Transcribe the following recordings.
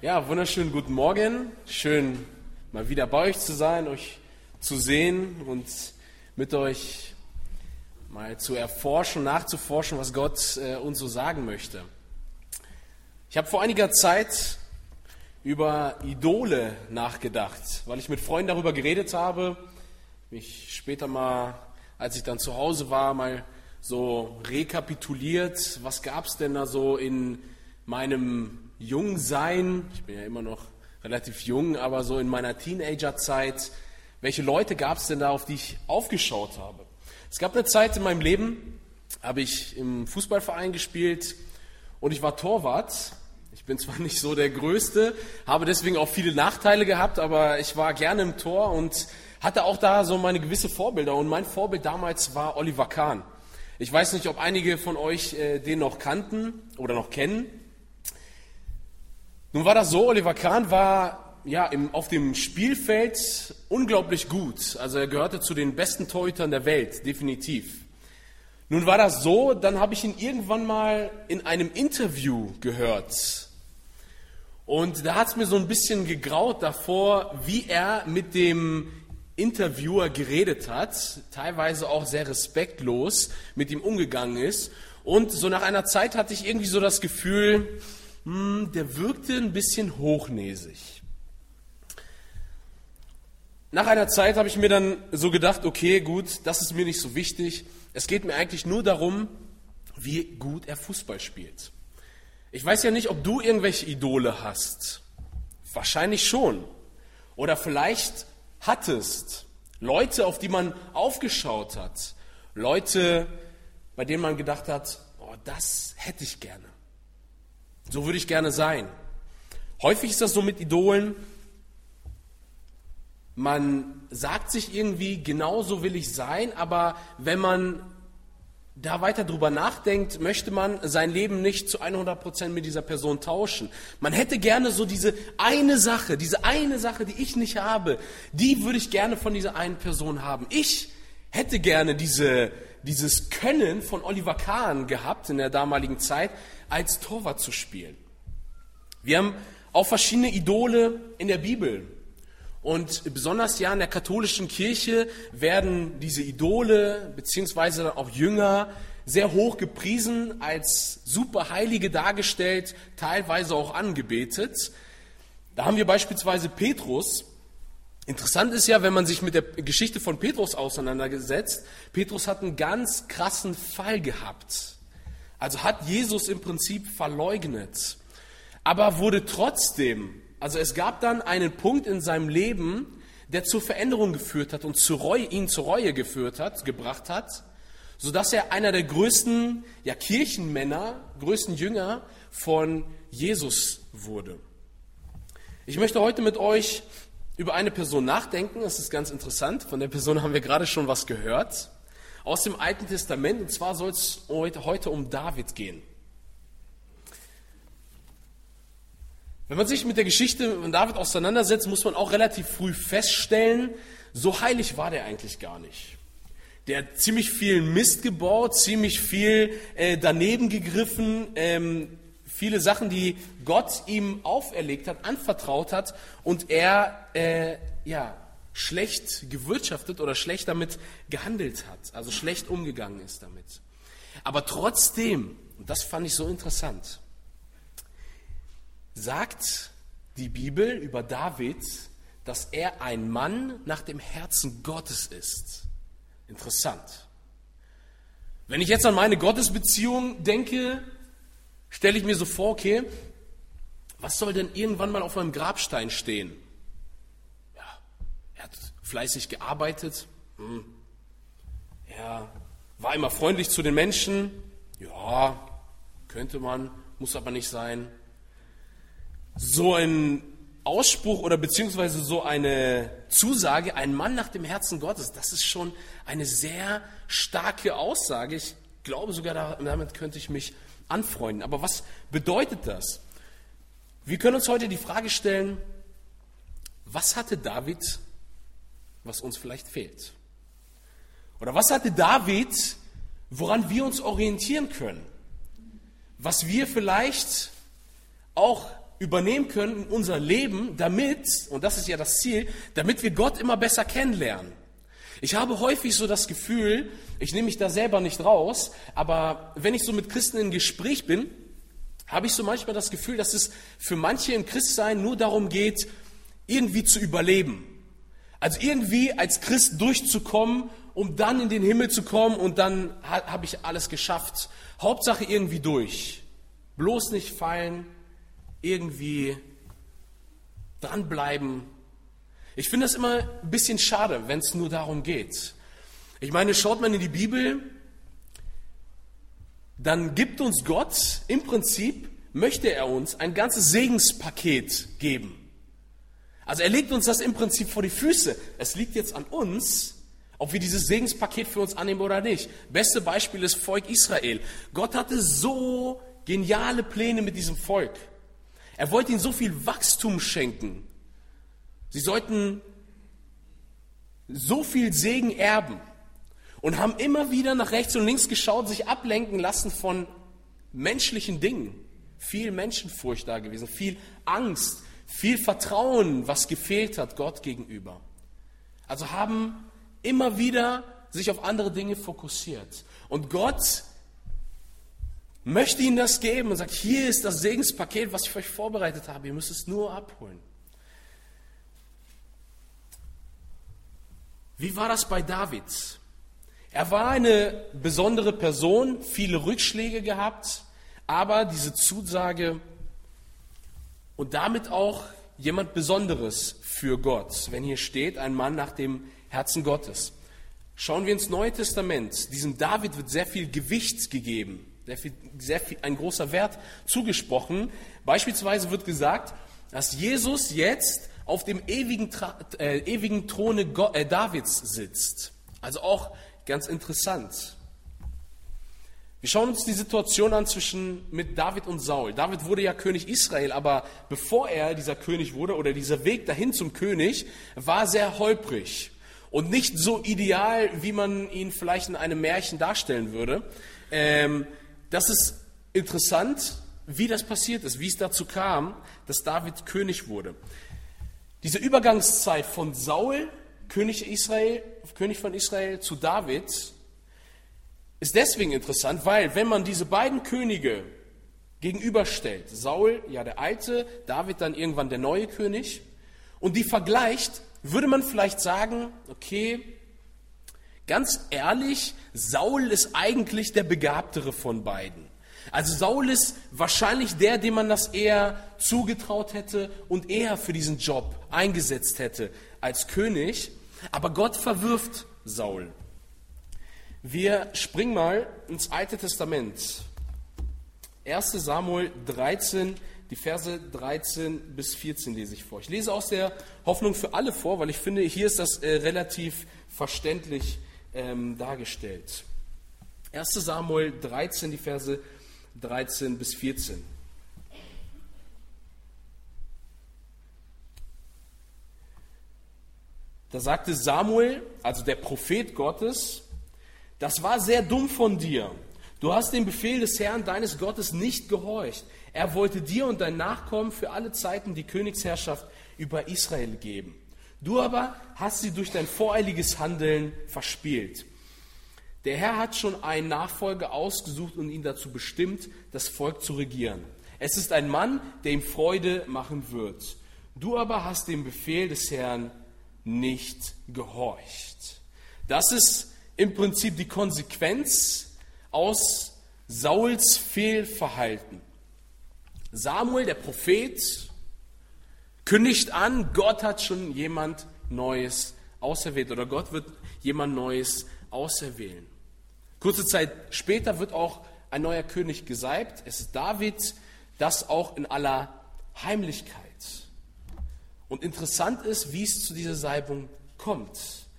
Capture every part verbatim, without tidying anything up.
Ja, wunderschönen guten Morgen. Schön, mal wieder bei euch zu sein, euch zu sehen und mit euch mal zu erforschen, nachzuforschen, was Gott äh, uns so sagen möchte. Ich habe vor einiger Zeit über Idole nachgedacht, weil ich mit Freunden darüber geredet habe, mich später mal, als ich dann zu Hause war, mal so rekapituliert, was gab es denn da so in meinem Jungsein, ich bin ja immer noch relativ jung, aber so in meiner Teenagerzeit, welche Leute gab es denn da, auf die ich aufgeschaut habe? Es gab eine Zeit in meinem Leben, habe ich im Fußballverein gespielt und ich war Torwart. Ich bin zwar nicht so der Größte, habe deswegen auch viele Nachteile gehabt, aber ich war gerne im Tor und hatte auch da so meine gewisse Vorbilder. Und mein Vorbild damals war Oliver Kahn. Ich weiß nicht, ob einige von euch äh, den noch kannten oder noch kennen. Nun war das so, Oliver Kahn war ja im, auf dem Spielfeld unglaublich gut. Also er gehörte zu den besten Torhütern der Welt, definitiv. Nun war das so, dann habe ich ihn irgendwann mal in einem Interview gehört. Und da hat es mir so ein bisschen gegraut davor, wie er mit dem Interviewer geredet hat, teilweise auch sehr respektlos mit ihm umgegangen ist. Und so nach einer Zeit hatte ich irgendwie so das Gefühl, hm, der wirkte ein bisschen hochnäsig. Nach einer Zeit habe ich mir dann so gedacht, okay, gut, das ist mir nicht so wichtig. Es geht mir eigentlich nur darum, wie gut er Fußball spielt. Ich weiß ja nicht, ob du irgendwelche Idole hast. Wahrscheinlich schon. Oder vielleicht hattest Leute, auf die man aufgeschaut hat. Leute, bei denen man gedacht hat, oh, das hätte ich gerne. So würde ich gerne sein. Häufig ist das so mit Idolen. Man sagt sich irgendwie, genau so will ich sein, aber wenn man da weiter drüber nachdenkt, möchte man sein Leben nicht zu hundert Prozent mit dieser Person tauschen. Man hätte gerne so diese eine Sache, diese eine Sache, die ich nicht habe, die würde ich gerne von dieser einen Person haben. Ich hätte gerne diese, dieses Können von Oliver Kahn gehabt in der damaligen Zeit, als Torwart zu spielen. Wir haben auch verschiedene Idole in der Bibel. Und besonders ja in der katholischen Kirche werden diese Idole beziehungsweise auch Jünger sehr hoch gepriesen, als Superheilige dargestellt, teilweise auch angebetet. Da haben wir beispielsweise Petrus. Interessant ist ja, wenn man sich mit der Geschichte von Petrus auseinandersetzt, Petrus hat einen ganz krassen Fall gehabt. Also hat Jesus im Prinzip verleugnet, aber wurde trotzdem, also es gab dann einen Punkt in seinem Leben, der zur Veränderung geführt hat und zur Reue, ihn zur Reue geführt hat, gebracht hat, sodass er einer der größten ja, Kirchenmänner, größten Jünger von Jesus wurde. Ich möchte heute mit euch über eine Person nachdenken, das ist ganz interessant, von der Person haben wir gerade schon was gehört, aus dem Alten Testament, und zwar soll es heute um David gehen. Wenn man sich mit der Geschichte von David auseinandersetzt, muss man auch relativ früh feststellen, so heilig war der eigentlich gar nicht. Der hat ziemlich viel Mist gebaut, ziemlich viel äh, daneben gegriffen, ähm, viele Sachen, die Gott ihm auferlegt hat, anvertraut hat und er äh, ja, schlecht gewirtschaftet oder schlecht damit gehandelt hat, also schlecht umgegangen ist damit. Aber trotzdem, und das fand ich so interessant, sagt die Bibel über David, dass er ein Mann nach dem Herzen Gottes ist. Interessant. Wenn ich jetzt an meine Gottesbeziehung denke, stelle ich mir so vor, okay, was soll denn irgendwann mal auf meinem Grabstein stehen? Ja, er hat fleißig gearbeitet, hm. Er war immer freundlich zu den Menschen, ja, könnte man, muss aber nicht sein. So ein Ausspruch oder beziehungsweise so eine Zusage, ein Mann nach dem Herzen Gottes, das ist schon eine sehr starke Aussage. Ich glaube sogar, damit könnte ich mich anfreunden. Aber was bedeutet das? Wir können uns heute die Frage stellen, was hatte David, was uns vielleicht fehlt? Oder was hatte David, woran wir uns orientieren können? Was wir vielleicht auch übernehmen können in unser Leben, damit, und das ist ja das Ziel, damit wir Gott immer besser kennenlernen. Ich habe häufig so das Gefühl, ich nehme mich da selber nicht raus, aber wenn ich so mit Christen in Gespräch bin, habe ich so manchmal das Gefühl, dass es für manche im Christsein nur darum geht, irgendwie zu überleben. Also irgendwie als Christ durchzukommen, um dann in den Himmel zu kommen und dann habe ich alles geschafft. Hauptsache irgendwie durch. Bloß nicht fallen, irgendwie dranbleiben. Ich finde das immer ein bisschen schade, wenn es nur darum geht. Ich meine, schaut man in die Bibel, dann gibt uns Gott, im Prinzip möchte er uns ein ganzes Segenspaket geben. Also er legt uns das im Prinzip vor die Füße. Es liegt jetzt an uns, ob wir dieses Segenspaket für uns annehmen oder nicht. Beste Beispiel ist Volk Israel. Gott hatte so geniale Pläne mit diesem Volk. Er wollte ihnen so viel Wachstum schenken. Sie sollten so viel Segen erben und haben immer wieder nach rechts und links geschaut, sich ablenken lassen von menschlichen Dingen. Viel Menschenfurcht da gewesen, viel Angst, viel Vertrauen, was gefehlt hat Gott gegenüber. Also haben immer wieder sich auf andere Dinge fokussiert. Und Gott möchte ihnen das geben und sagt, hier ist das Segenspaket, was ich für euch vorbereitet habe. Ihr müsst es nur abholen. Wie war das bei David? Er war eine besondere Person, viele Rückschläge gehabt, aber diese Zusage und damit auch jemand Besonderes für Gott, wenn hier steht, ein Mann nach dem Herzen Gottes. Schauen wir ins Neue Testament. Diesem David wird sehr viel Gewicht gegeben, sehr viel, sehr viel, ein großer Wert zugesprochen. Beispielsweise wird gesagt, dass Jesus jetzt auf dem ewigen, äh, ewigen Throne Go- äh, Davids sitzt. Also auch ganz interessant. Wir schauen uns die Situation an zwischen mit David und Saul. David wurde ja König Israel, aber bevor er dieser König wurde oder dieser Weg dahin zum König, war sehr holprig und nicht so ideal, wie man ihn vielleicht in einem Märchen darstellen würde. Ähm, das ist interessant, wie das passiert ist, wie es dazu kam, dass David König wurde. Diese Übergangszeit von Saul, König Israel, König von Israel, zu David ist deswegen interessant, weil wenn man diese beiden Könige gegenüberstellt, Saul, ja der alte, David dann irgendwann der neue König, und die vergleicht, würde man vielleicht sagen, okay, ganz ehrlich, Saul ist eigentlich der Begabtere von beiden. Also Saul ist wahrscheinlich der, dem man das eher zugetraut hätte und eher für diesen Job eingesetzt hätte als König, aber Gott verwirft Saul. Wir springen mal ins Alte Testament. erster Samuel dreizehn, die Verse dreizehn bis vierzehn lese ich vor. Ich lese aus der Hoffnung für alle vor, weil ich finde, hier ist das äh, relativ verständlich ähm, dargestellt. erster Samuel dreizehn, die Verse dreizehn bis vierzehn. Da sagte Samuel, also der Prophet Gottes, das war sehr dumm von dir. Du hast dem Befehl des Herrn, deines Gottes, nicht gehorcht. Er wollte dir und dein Nachkommen für alle Zeiten die Königsherrschaft über Israel geben. Du aber hast sie durch dein voreiliges Handeln verspielt. Der Herr hat schon einen Nachfolger ausgesucht und ihn dazu bestimmt, das Volk zu regieren. Es ist ein Mann, der ihm Freude machen wird. Du aber hast dem Befehl des Herrn nicht gehorcht. Das ist im Prinzip die Konsequenz aus Sauls Fehlverhalten. Samuel, der Prophet, kündigt an, Gott hat schon jemand Neues auserwählt oder Gott wird jemand Neues auserwählen. Kurze Zeit später wird auch ein neuer König gesalbt. Es ist David, das auch in aller Heimlichkeit. Und interessant ist, wie es zu dieser Salbung kommt.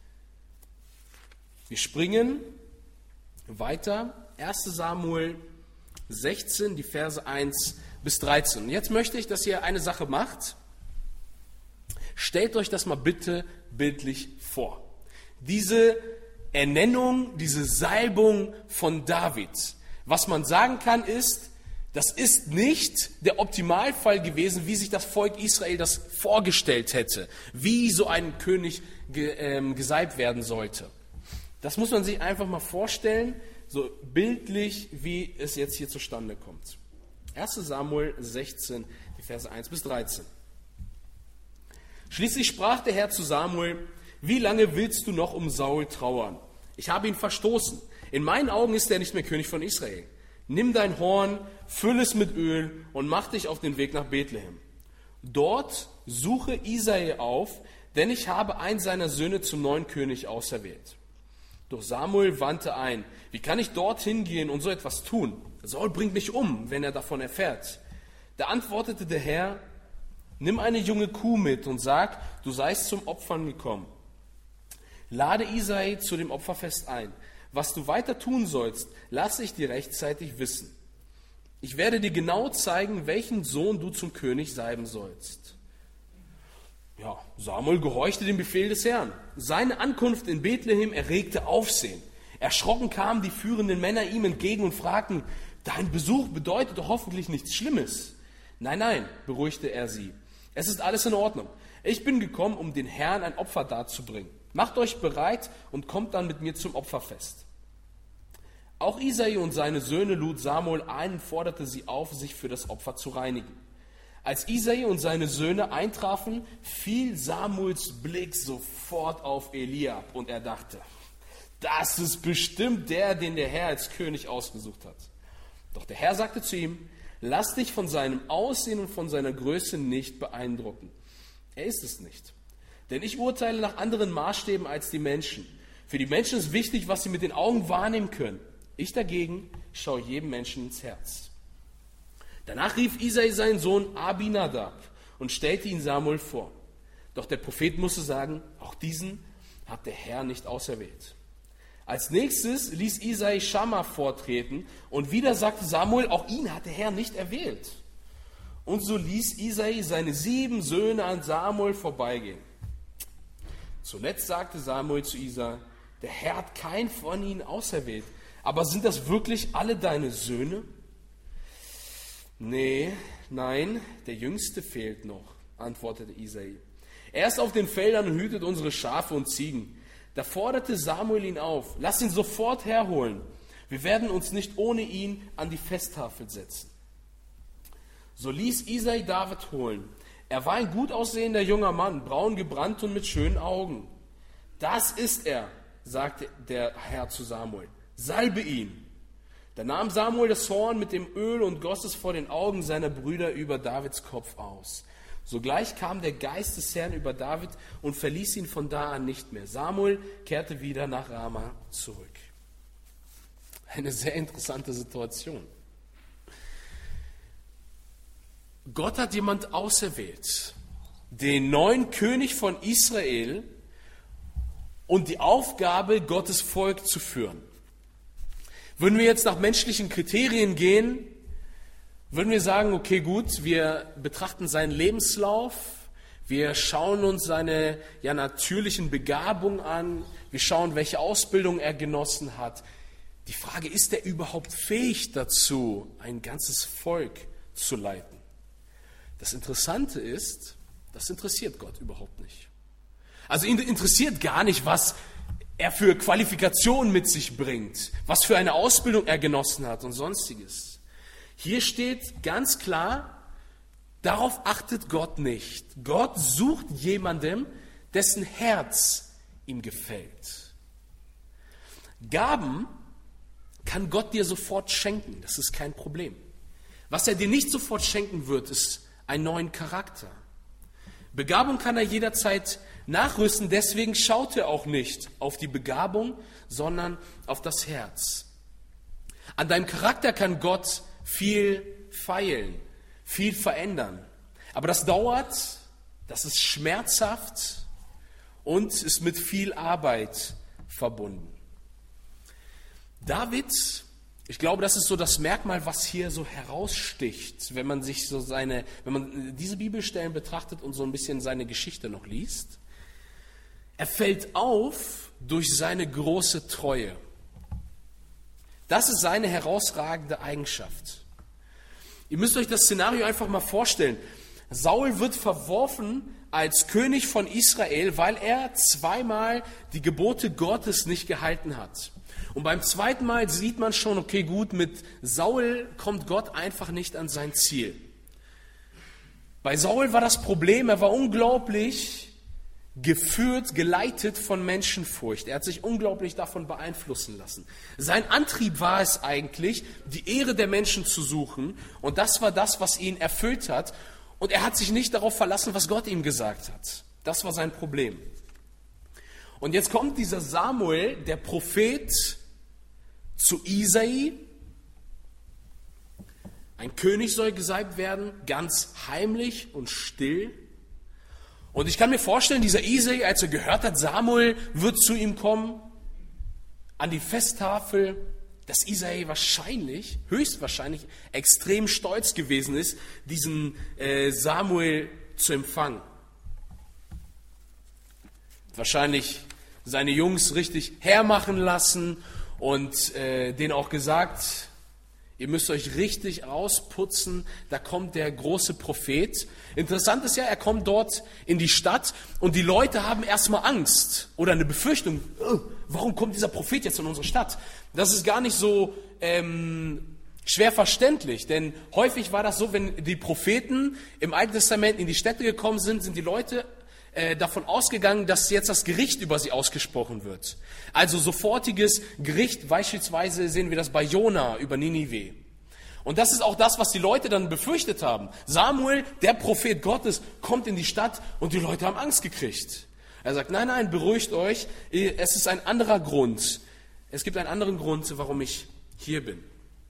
Wir springen weiter. erster Samuel sechzehn, die Verse eins bis dreizehn. Und jetzt möchte ich, dass ihr eine Sache macht. Stellt euch das mal bitte bildlich vor. Diese Ernennung, diese Salbung von David. Was man sagen kann ist, Das ist nicht der Optimalfall gewesen, wie sich das Volk Israel das vorgestellt hätte, wie so ein König ge, ähm, gesalbt werden sollte. Das muss man sich einfach mal vorstellen, so bildlich, wie es jetzt hier zustande kommt. erster Samuel sechzehn, die Verse eins bis dreizehn. Schließlich sprach der Herr zu Samuel: Wie lange willst du noch um Saul trauern? Ich habe ihn verstoßen. In meinen Augen ist er nicht mehr König von Israel. Nimm dein Horn, füll es mit Öl und mach dich auf den Weg nach Bethlehem. Dort suche Isai auf, denn ich habe einen seiner Söhne zum neuen König auserwählt. Doch Samuel wandte ein: Wie kann ich dorthin gehen und so etwas tun? Saul bringt mich um, wenn er davon erfährt. Da antwortete der Herr: Nimm eine junge Kuh mit und sag, du seist zum Opfern gekommen. Lade Isai zu dem Opferfest ein. Was du weiter tun sollst, lasse ich dir rechtzeitig wissen. Ich werde dir genau zeigen, welchen Sohn du zum König salben sollst. Ja, Samuel gehorchte dem Befehl des Herrn. Seine Ankunft in Bethlehem erregte Aufsehen. Erschrocken kamen die führenden Männer ihm entgegen und fragten: Dein Besuch bedeutet doch hoffentlich nichts Schlimmes. Nein, nein, beruhigte er sie. Es ist alles in Ordnung. Ich bin gekommen, um den Herrn ein Opfer darzubringen. Macht euch bereit und kommt dann mit mir zum Opferfest. Auch Isai und seine Söhne lud Samuel ein und forderte sie auf, sich für das Opfer zu reinigen. Als Isai und seine Söhne eintrafen, fiel Samuels Blick sofort auf Eliab und er dachte: Das ist bestimmt der, den der Herr als König ausgesucht hat. Doch der Herr sagte zu ihm: Lass dich von seinem Aussehen und von seiner Größe nicht beeindrucken. Er ist es nicht. Denn ich urteile nach anderen Maßstäben als die Menschen. Für die Menschen ist wichtig, was sie mit den Augen wahrnehmen können. Ich dagegen schaue jedem Menschen ins Herz. Danach rief Isai seinen Sohn Abinadab und stellte ihn Samuel vor. Doch der Prophet musste sagen: Auch diesen hat der Herr nicht auserwählt. Als nächstes ließ Isai Schamma vortreten und wieder sagte Samuel: Auch ihn hat der Herr nicht erwählt. Und so ließ Isai seine sieben Söhne an Samuel vorbeigehen. Zuletzt sagte Samuel zu Isai: Der Herr hat keinen von ihnen auserwählt. Aber sind das wirklich alle deine Söhne? Nee, nein, der Jüngste fehlt noch, antwortete Isai. Er ist auf den Feldern und hütet unsere Schafe und Ziegen. Da forderte Samuel ihn auf: Lass ihn sofort herholen. Wir werden uns nicht ohne ihn an die Festtafel setzen. So ließ Isai David holen. Er war ein gut aussehender junger Mann, braun gebrannt und mit schönen Augen. Das ist er, sagte der Herr zu Samuel. Salbe ihn. Da nahm Samuel das Horn mit dem Öl und goss es vor den Augen seiner Brüder über Davids Kopf aus. Sogleich kam der Geist des Herrn über David und verließ ihn von da an nicht mehr. Samuel kehrte wieder nach Rama zurück. Eine sehr interessante Situation. Gott hat jemand auserwählt, den neuen König von Israel, und die Aufgabe, Gottes Volk zu führen. Würden wir jetzt nach menschlichen Kriterien gehen, würden wir sagen: Okay, gut, wir betrachten seinen Lebenslauf, wir schauen uns seine ja, natürlichen Begabungen an, wir schauen, welche Ausbildung er genossen hat. Die Frage: Ist er überhaupt fähig dazu, ein ganzes Volk zu leiten? Das Interessante ist, das interessiert Gott überhaupt nicht. Also ihn interessiert gar nicht, was er für Qualifikationen mit sich bringt, was für eine Ausbildung er genossen hat und sonstiges. Hier steht ganz klar, darauf achtet Gott nicht. Gott sucht jemandem, dessen Herz ihm gefällt. Gaben kann Gott dir sofort schenken, das ist kein Problem. Was er dir nicht sofort schenken wird, ist einen neuen Charakter. Begabung kann er jederzeit nachrüsten, deswegen schaut er auch nicht auf die Begabung, sondern auf das Herz. An deinem Charakter kann Gott viel feilen, viel verändern. Aber das dauert, das ist schmerzhaft und ist mit viel Arbeit verbunden. David, ich glaube, das ist so das Merkmal, was hier so heraussticht, wenn man sich so seine, wenn man diese Bibelstellen betrachtet und so ein bisschen seine Geschichte noch liest. Er fällt auf durch seine große Treue. Das ist seine herausragende Eigenschaft. Ihr müsst euch das Szenario einfach mal vorstellen. Saul wird verworfen als König von Israel, weil er zweimal die Gebote Gottes nicht gehalten hat. Und beim zweiten Mal sieht man schon, okay, gut, mit Saul kommt Gott einfach nicht an sein Ziel. Bei Saul war das Problem, er war unglaublich geführt, geleitet von Menschenfurcht. Er hat sich unglaublich davon beeinflussen lassen. Sein Antrieb war es eigentlich, die Ehre der Menschen zu suchen. Und das war das, was ihn erfüllt hat. Und er hat sich nicht darauf verlassen, was Gott ihm gesagt hat. Das war sein Problem. Und jetzt kommt dieser Samuel, der Prophet, zu Isai. Ein König soll gesalbt werden, ganz heimlich und still. Und ich kann mir vorstellen, dieser Isai, als er gehört hat, Samuel wird zu ihm kommen, an die Festtafel, dass Isai wahrscheinlich, höchstwahrscheinlich, extrem stolz gewesen ist, diesen äh, Samuel zu empfangen. Wahrscheinlich seine Jungs richtig hermachen lassen und äh, denen auch gesagt, ihr müsst euch richtig rausputzen, da kommt der große Prophet. Interessant ist ja, er kommt dort in die Stadt und die Leute haben erstmal Angst oder eine Befürchtung, oh, warum kommt dieser Prophet jetzt in unsere Stadt? Das ist gar nicht so ähm, schwer verständlich, denn häufig war das so, wenn die Propheten im Alten Testament in die Städte gekommen sind, sind die Leute äh, davon ausgegangen, dass jetzt das Gericht über sie ausgesprochen wird. Also sofortiges Gericht, beispielsweise sehen wir das bei Jona über Ninive. Und das ist auch das, was die Leute dann befürchtet haben. Samuel, der Prophet Gottes, kommt in die Stadt und die Leute haben Angst gekriegt. Er sagt, nein, nein, beruhigt euch, es ist ein anderer Grund. Es gibt einen anderen Grund, warum ich hier bin.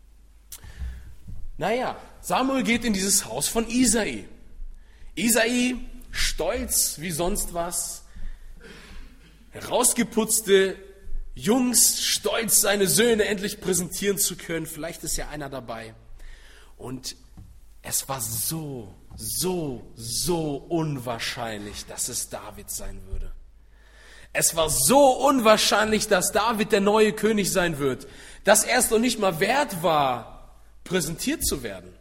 Naja, Samuel geht in dieses Haus von Isai. Isai, stolz wie sonst was, herausgeputzte Jungs, stolz seine Söhne endlich präsentieren zu können. Vielleicht ist ja einer dabei. Und es war so, so, so unwahrscheinlich, dass es David sein würde. Es war so unwahrscheinlich, dass David der neue König sein wird, dass er es noch nicht mal wert war, präsentiert zu werden.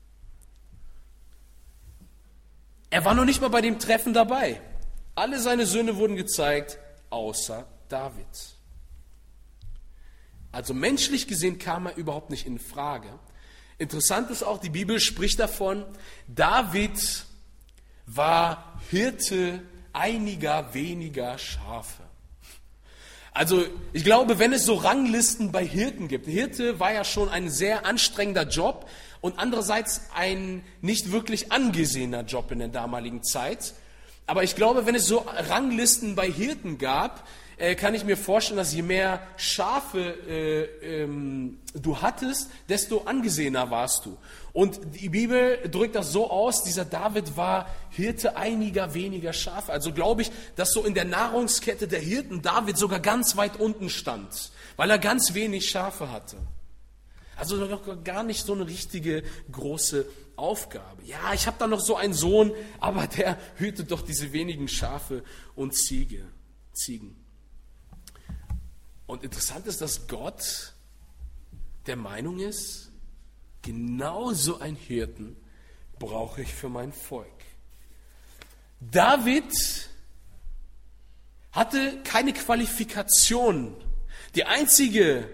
Er war noch nicht mal bei dem Treffen dabei. Alle seine Söhne wurden gezeigt, außer David. Also menschlich gesehen kam er überhaupt nicht in Frage. Interessant ist auch, die Bibel spricht davon, David war Hirte einiger weniger Schafe. Also ich glaube, wenn es so Ranglisten bei Hirten gibt, Hirte war ja schon ein sehr anstrengender Job und andererseits ein nicht wirklich angesehener Job in der damaligen Zeit. Aber ich glaube, wenn es so Ranglisten bei Hirten gab, äh, kann ich mir vorstellen, dass je mehr Schafe äh, ähm, du hattest, desto angesehener warst du. Und die Bibel drückt das so aus, dieser David war Hirte einiger weniger Schafe. Also glaube ich, dass so in der Nahrungskette der Hirten David sogar ganz weit unten stand, weil er ganz wenig Schafe hatte. Also noch gar nicht so eine richtige große Aufgabe. Ja, ich habe da noch so einen Sohn, aber der hütet doch diese wenigen Schafe und Ziege, Ziegen. Und interessant ist, dass Gott der Meinung ist, genau so einen Hirten brauche ich für mein Volk. David hatte keine Qualifikation. Die einzige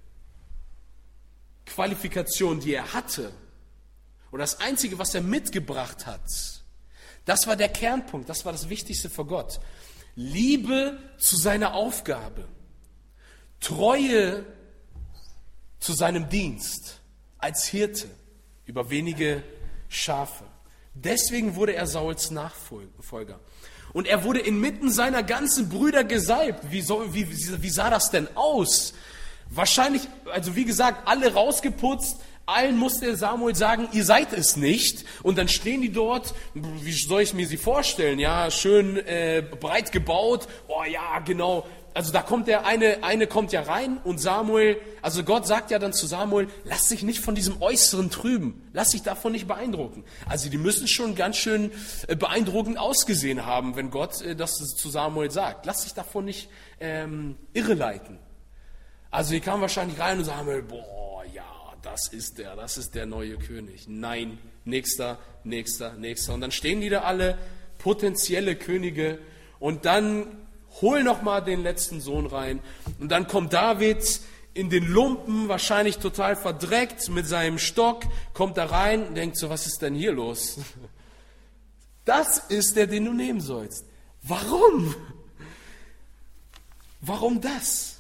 Qualifikation, die er hatte, oder das Einzige, was er mitgebracht hat, das war der Kernpunkt, das war das Wichtigste für Gott. Liebe zu seiner Aufgabe, Treue zu seinem Dienst als Hirte über wenige Schafe. Deswegen wurde er Sauls Nachfolger. Und er wurde inmitten seiner ganzen Brüder gesalbt. Wie, soll, wie, wie sah das denn aus? Wahrscheinlich, also wie gesagt, alle rausgeputzt, allen musste Samuel sagen, ihr seid es nicht. Und dann stehen die dort, wie soll ich mir sie vorstellen? Ja, schön äh, breit gebaut, oh ja, genau. Also da kommt der eine, eine kommt ja rein und Samuel, also Gott sagt ja dann zu Samuel, lass dich nicht von diesem Äußeren trüben, lass dich davon nicht beeindrucken. Also die müssen schon ganz schön beeindruckend ausgesehen haben, wenn Gott das zu Samuel sagt. Lass dich davon nicht ähm, irreleiten. Also die kamen wahrscheinlich rein und Samuel, boah, ja, das ist der, das ist der neue König. Nein, nächster, nächster, nächster. Und dann stehen die da alle, potenzielle Könige, und dann hol noch mal den letzten Sohn rein. Und dann kommt David in den Lumpen, wahrscheinlich total verdreckt, mit seinem Stock, kommt da rein und denkt so, was ist denn hier los? Das ist der, den du nehmen sollst. Warum? Warum das?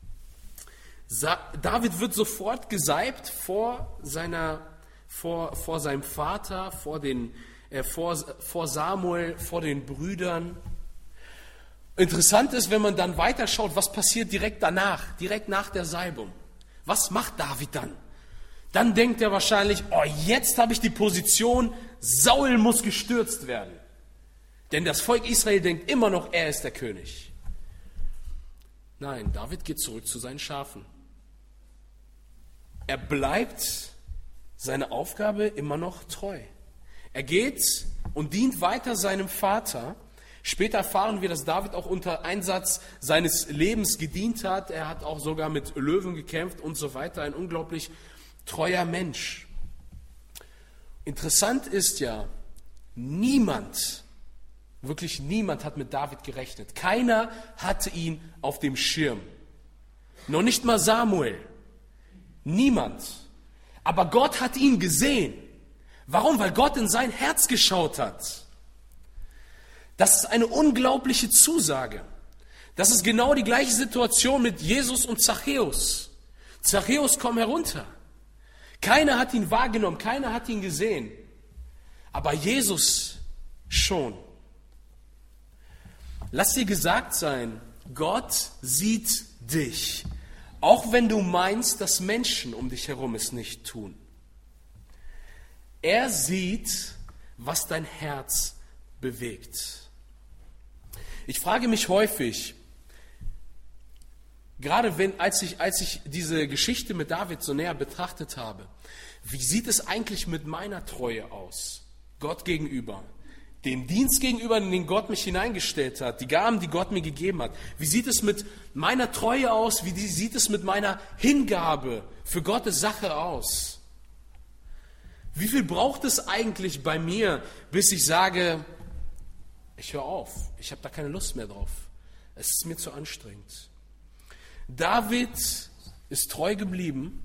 David wird sofort gesalbt vor, seiner, vor, vor seinem Vater, vor, den, äh, vor, vor Samuel, vor den Brüdern. Interessant ist, wenn man dann weiterschaut, was passiert direkt danach, direkt nach der Salbung. Was macht David dann? Dann denkt er wahrscheinlich, oh, jetzt habe ich die Position, Saul muss gestürzt werden. Denn das Volk Israel denkt immer noch, er ist der König. Nein, David geht zurück zu seinen Schafen. Er bleibt seiner Aufgabe immer noch treu. Er geht und dient weiter seinem Vater. Später erfahren wir, dass David auch unter Einsatz seines Lebens gedient hat. Er hat auch sogar mit Löwen gekämpft und so weiter. Ein unglaublich treuer Mensch. Interessant ist ja, niemand, wirklich niemand hat mit David gerechnet. Keiner hatte ihn auf dem Schirm. Noch nicht mal Samuel. Niemand. Aber Gott hat ihn gesehen. Warum? Weil Gott in sein Herz geschaut hat. Das ist eine unglaubliche Zusage. Das ist genau die gleiche Situation mit Jesus und Zachäus. Zachäus, komm herunter. Keiner hat ihn wahrgenommen, keiner hat ihn gesehen. Aber Jesus schon. Lass dir gesagt sein, Gott sieht dich. Auch wenn du meinst, dass Menschen um dich herum es nicht tun. Er sieht, was dein Herz bewegt. Ich frage mich häufig, gerade wenn, als ich, als ich diese Geschichte mit David so näher betrachtet habe, wie sieht es eigentlich mit meiner Treue aus, Gott gegenüber? Dem Dienst gegenüber, in den Gott mich hineingestellt hat, die Gaben, die Gott mir gegeben hat. Wie sieht es mit meiner Treue aus? Wie sieht es mit meiner Hingabe für Gottes Sache aus? Wie viel braucht es eigentlich bei mir, bis ich sage, ich höre auf, ich habe da keine Lust mehr drauf. Es ist mir zu anstrengend. David ist treu geblieben,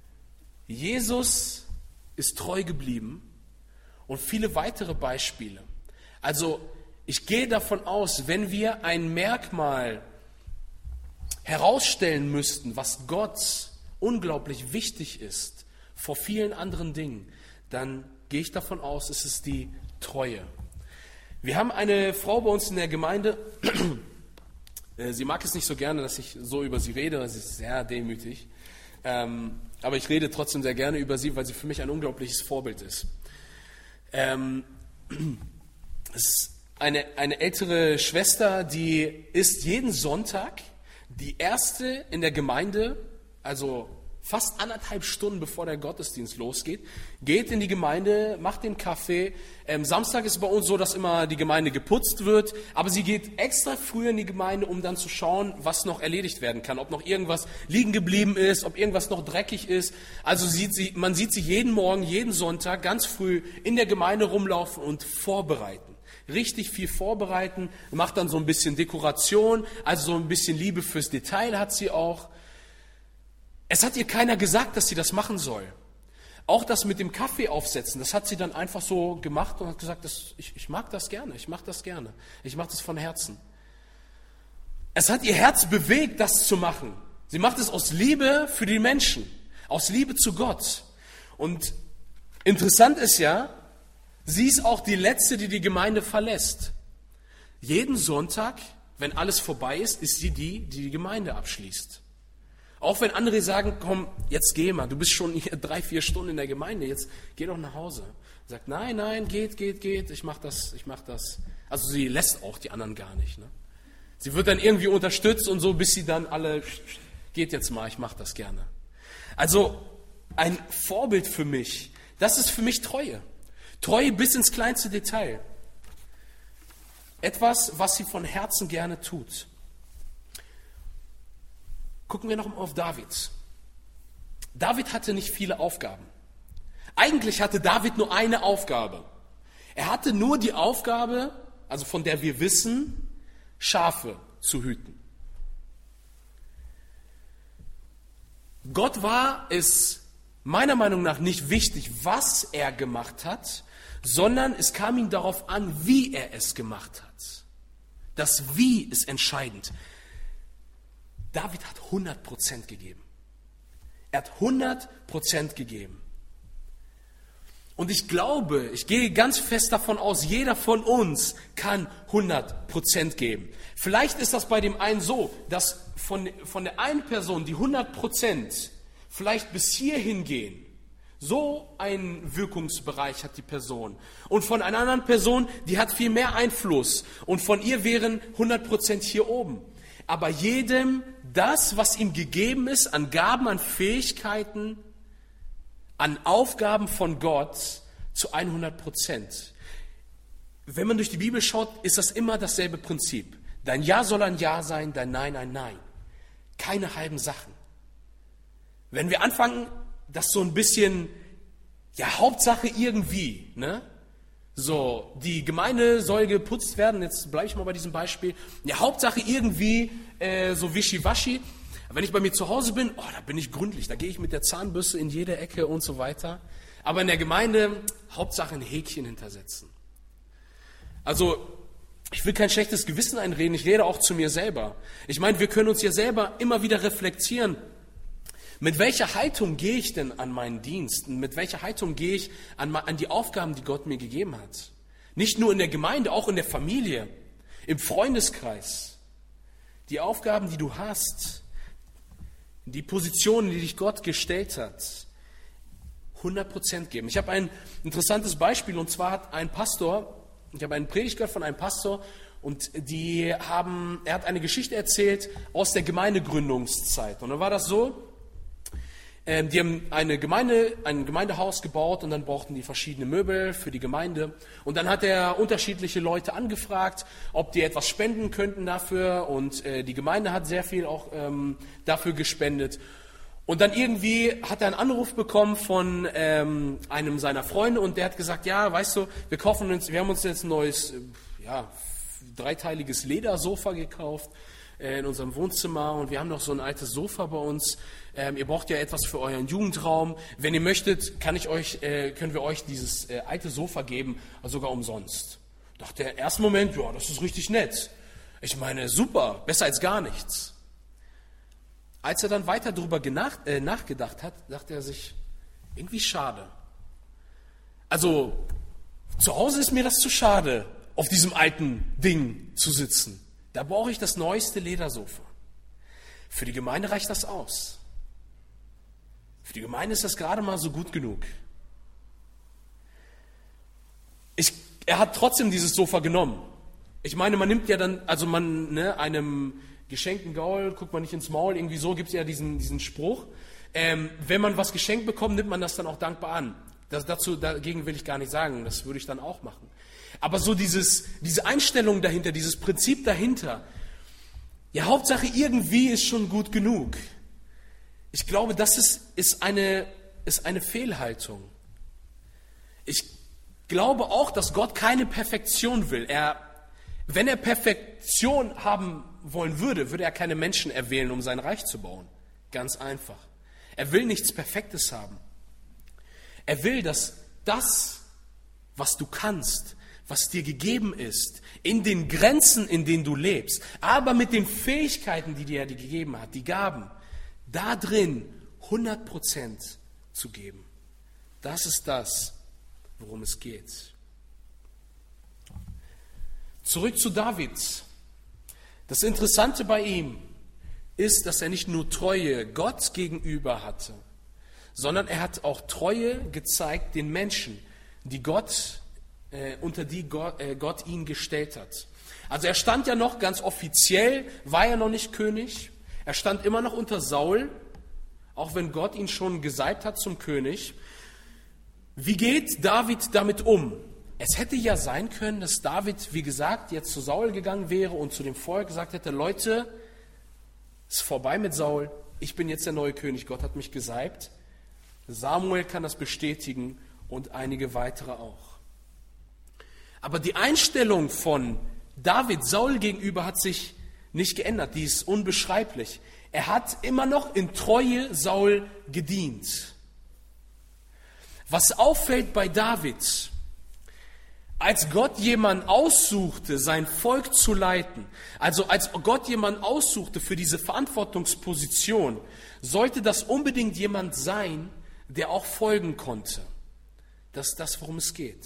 Jesus ist treu geblieben und viele weitere Beispiele. Also ich gehe davon aus, wenn wir ein Merkmal herausstellen müssten, was Gott unglaublich wichtig ist vor vielen anderen Dingen, dann gehe ich davon aus, es ist die Treue. Wir haben eine Frau bei uns in der Gemeinde, sie mag es nicht so gerne, dass ich so über sie rede, sie ist sehr demütig, aber ich rede trotzdem sehr gerne über sie, weil sie für mich ein unglaubliches Vorbild ist. Es ist eine, eine ältere Schwester, die ist jeden Sonntag die erste in der Gemeinde, also fast anderthalb Stunden bevor der Gottesdienst losgeht, geht in die Gemeinde, macht den Kaffee. Ähm, Samstag ist bei uns so, dass immer die Gemeinde geputzt wird, aber sie geht extra früh in die Gemeinde, um dann zu schauen, was noch erledigt werden kann, ob noch irgendwas liegen geblieben ist, ob irgendwas noch dreckig ist. Also sieht sie, man sieht sie jeden Morgen, jeden Sonntag ganz früh in der Gemeinde rumlaufen und vorbereiten. Richtig viel vorbereiten, macht dann so ein bisschen Dekoration, also so ein bisschen Liebe fürs Detail hat sie auch. Es hat ihr keiner gesagt, dass sie das machen soll. Auch das mit dem Kaffee aufsetzen, das hat sie dann einfach so gemacht und hat gesagt, das, ich, ich mag das gerne, ich mache das gerne, ich mache das von Herzen. Es hat ihr Herz bewegt, das zu machen. Sie macht es aus Liebe für die Menschen, aus Liebe zu Gott. Und interessant ist ja, sie ist auch die Letzte, die die Gemeinde verlässt. Jeden Sonntag, wenn alles vorbei ist, ist sie die, die die Gemeinde abschließt. Auch wenn andere sagen, komm, jetzt geh mal, du bist schon hier drei, vier Stunden in der Gemeinde, jetzt geh doch nach Hause. Sie sagt, nein, nein, geht, geht, geht, ich mach das, ich mach das. Also sie lässt auch die anderen gar nicht. Ne? Sie wird dann irgendwie unterstützt und so, bis sie dann alle, geht jetzt mal, ich mach das gerne. Also ein Vorbild für mich, das ist für mich Treue. Treue bis ins kleinste Detail. Etwas, was sie von Herzen gerne tut. Gucken wir noch mal auf David. David hatte nicht viele Aufgaben. Eigentlich hatte David nur eine Aufgabe. Er hatte nur die Aufgabe, also von der wir wissen, Schafe zu hüten. Gott war es meiner Meinung nach nicht wichtig, was er gemacht hat, sondern es kam ihm darauf an, wie er es gemacht hat. Das Wie ist entscheidend. David hat hundert Prozent gegeben. Er hat hundert Prozent gegeben. Und ich glaube, ich gehe ganz fest davon aus, jeder von uns kann hundert Prozent geben. Vielleicht ist das bei dem einen so, dass von, von der einen Person, die hundert Prozent vielleicht bis hierhin gehen, so einen Wirkungsbereich hat die Person. Und von einer anderen Person, die hat viel mehr Einfluss. Und von ihr wären hundert Prozent hier oben. Aber jedem das, was ihm gegeben ist, an Gaben, an Fähigkeiten, an Aufgaben von Gott zu hundert Prozent. Wenn man durch die Bibel schaut, ist das immer dasselbe Prinzip. Dein Ja soll ein Ja sein, dein Nein ein Nein. Keine halben Sachen. Wenn wir anfangen, das so ein bisschen, ja, Hauptsache irgendwie, ne? So, die Gemeinde soll geputzt werden, jetzt bleibe ich mal bei diesem Beispiel. Ja, Hauptsache irgendwie, äh, so wischiwaschi. Wenn ich bei mir zu Hause bin, oh, da bin ich gründlich, da gehe ich mit der Zahnbürste in jede Ecke und so weiter. Aber in der Gemeinde, Hauptsache ein Häkchen hintersetzen. Also, ich will kein schlechtes Gewissen einreden, ich rede auch zu mir selber. Ich meine, wir können uns ja selber immer wieder reflektieren. Mit welcher Haltung gehe ich denn an meinen Dienst? Mit welcher Haltung gehe ich an, an die Aufgaben, die Gott mir gegeben hat? Nicht nur in der Gemeinde, auch in der Familie, im Freundeskreis. Die Aufgaben, die du hast, die Positionen, die dich Gott gestellt hat, hundert Prozent geben. Ich habe ein interessantes Beispiel, und zwar hat ein Pastor, ich habe einen Predigt gehört von einem Pastor, und die haben, er hat eine Geschichte erzählt aus der Gemeindegründungszeit. Und dann war das so, ähm, die haben eine Gemeinde, ein Gemeindehaus gebaut, und dann brauchten die verschiedene Möbel für die Gemeinde. Und dann hat er unterschiedliche Leute angefragt, ob die etwas spenden könnten dafür, und äh, die Gemeinde hat sehr viel auch ähm, dafür gespendet. Und dann irgendwie hat er einen Anruf bekommen von ähm, einem seiner Freunde, und der hat gesagt, ja, weißt du, wir kaufen uns, wir haben uns jetzt ein neues, äh, ja, dreiteiliges Ledersofa gekauft äh, in unserem Wohnzimmer, und wir haben noch so ein altes Sofa bei uns. Ähm, ihr braucht ja etwas für euren Jugendraum. Wenn ihr möchtet, kann ich euch, äh, können wir euch dieses äh, alte Sofa geben, also sogar umsonst. Dachte der ersten Moment, ja, das ist richtig nett. Ich meine, super, besser als gar nichts. Als er dann weiter darüber genach, äh, nachgedacht hat, dachte er sich, irgendwie schade. Also, zu Hause ist mir das zu schade, auf diesem alten Ding zu sitzen. Da brauche ich das neueste Ledersofa. Für die Gemeinde reicht das aus. Für die Gemeinde ist das gerade mal so gut genug. Ich, er hat trotzdem dieses Sofa genommen. Ich meine, man nimmt ja dann, also man, ne, einem geschenkten Gaul, guckt man nicht ins Maul, irgendwie so gibt es ja diesen, diesen Spruch. Ähm, wenn man was geschenkt bekommt, nimmt man das dann auch dankbar an. Das, dazu, dagegen will ich gar nicht sagen, das würde ich dann auch machen. Aber so dieses, diese Einstellung dahinter, dieses Prinzip dahinter, ja, Hauptsache irgendwie ist schon gut genug. Ich glaube, das ist, ist, eine, ist eine Fehlhaltung. Ich glaube auch, dass Gott keine Perfektion will. Er, wenn er Perfektion haben wollen würde, würde er keine Menschen erwählen, um sein Reich zu bauen. Ganz einfach. Er will nichts Perfektes haben. Er will, dass das, was du kannst, was dir gegeben ist, in den Grenzen, in denen du lebst, aber mit den Fähigkeiten, die dir er gegeben hat, die Gaben, da drin hundert Prozent zu geben. Das ist das, worum es geht. Zurück zu David. Das Interessante bei ihm ist, dass er nicht nur Treue Gott gegenüber hatte, sondern er hat auch Treue gezeigt den Menschen, die Gott, äh, unter die Gott, äh, Gott ihn gestellt hat. Also er stand ja noch ganz offiziell, war er noch nicht König, er stand immer noch unter Saul, auch wenn Gott ihn schon gesalbt hat zum König. Wie geht David damit um? Es hätte ja sein können, dass David, wie gesagt, jetzt zu Saul gegangen wäre und zu dem Volk gesagt hätte, Leute, es ist vorbei mit Saul, ich bin jetzt der neue König, Gott hat mich gesalbt. Samuel kann das bestätigen und einige weitere auch. Aber die Einstellung von David Saul gegenüber hat sich nicht geändert. Die ist unbeschreiblich. Er hat immer noch in Treue Saul gedient. Was auffällt bei David, als Gott jemanden aussuchte, sein Volk zu leiten, also als Gott jemanden aussuchte für diese Verantwortungsposition, sollte das unbedingt jemand sein, der auch folgen konnte. Das ist das, worum es geht.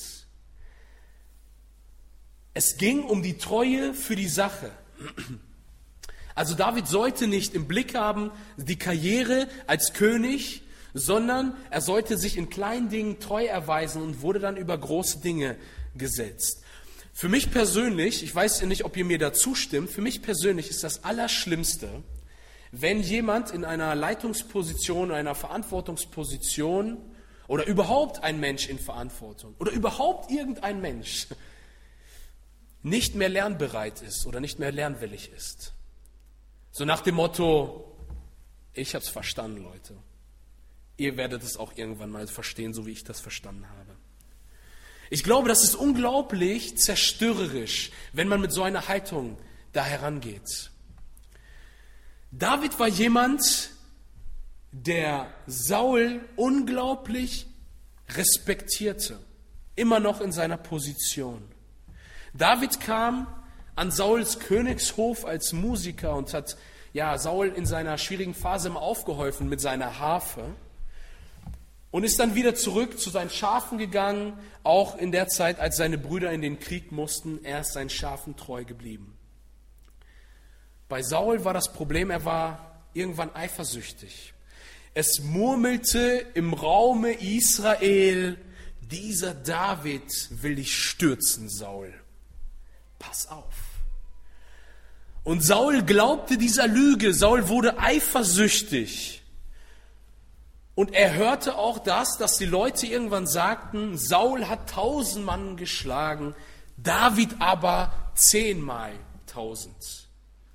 Es ging um die Treue für die Sache. Also David sollte nicht im Blick haben die Karriere als König, sondern er sollte sich in kleinen Dingen treu erweisen und wurde dann über große Dinge gesetzt. Für mich persönlich, ich weiß nicht, ob ihr mir da zustimmt, für mich persönlich ist das Allerschlimmste, wenn jemand in einer Leitungsposition, einer Verantwortungsposition oder überhaupt ein Mensch in Verantwortung oder überhaupt irgendein Mensch nicht mehr lernbereit ist oder nicht mehr lernwillig ist. So nach dem Motto, ich habe es verstanden, Leute. Ihr werdet es auch irgendwann mal verstehen, so wie ich das verstanden habe. Ich glaube, das ist unglaublich zerstörerisch, wenn man mit so einer Haltung da herangeht. David war jemand, der Saul unglaublich respektierte, immer noch in seiner Position. David kam an Sauls Königshof als Musiker und hat ja, Saul in seiner schwierigen Phase immer aufgeholfen mit seiner Harfe und ist dann wieder zurück zu seinen Schafen gegangen, auch in der Zeit, als seine Brüder in den Krieg mussten. Er ist seinen Schafen treu geblieben. Bei Saul war das Problem, er war irgendwann eifersüchtig. Es murmelte im Raume Israel, dieser David will dich stürzen, Saul. Pass auf. Und Saul glaubte dieser Lüge. Saul wurde eifersüchtig. Und er hörte auch das, dass die Leute irgendwann sagten, Saul hat tausend Mann geschlagen, David aber zehnmal tausend.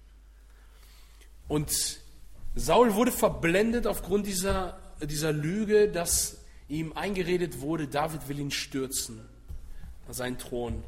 Und Saul wurde verblendet aufgrund dieser, dieser Lüge, dass ihm eingeredet wurde, David will ihn stürzen, seinen Thron.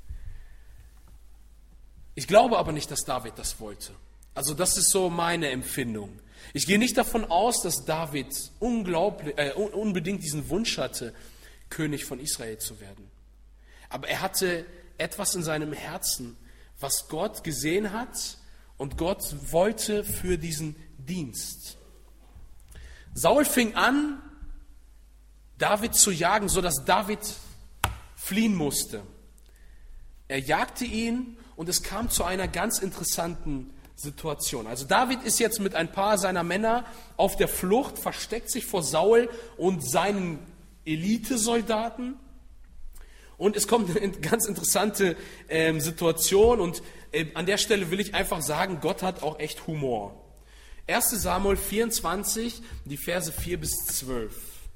Ich glaube aber nicht, dass David das wollte. Also das ist so meine Empfindung. Ich gehe nicht davon aus, dass David unglaublich, äh, unbedingt diesen Wunsch hatte, König von Israel zu werden. Aber er hatte etwas in seinem Herzen, was Gott gesehen hat und Gott wollte für diesen Dienst. Saul fing an, David zu jagen, sodass David fliehen musste. Er jagte ihn und es kam zu einer ganz interessanten Situation. Also David ist jetzt mit ein paar seiner Männer auf der Flucht, versteckt sich vor Saul und seinen Elitesoldaten. Und es kommt eine ganz interessante äh, Situation und äh, an der Stelle will ich einfach sagen, Gott hat auch echt Humor. erster Samuel vierundzwanzig, die Verse vier bis zwölf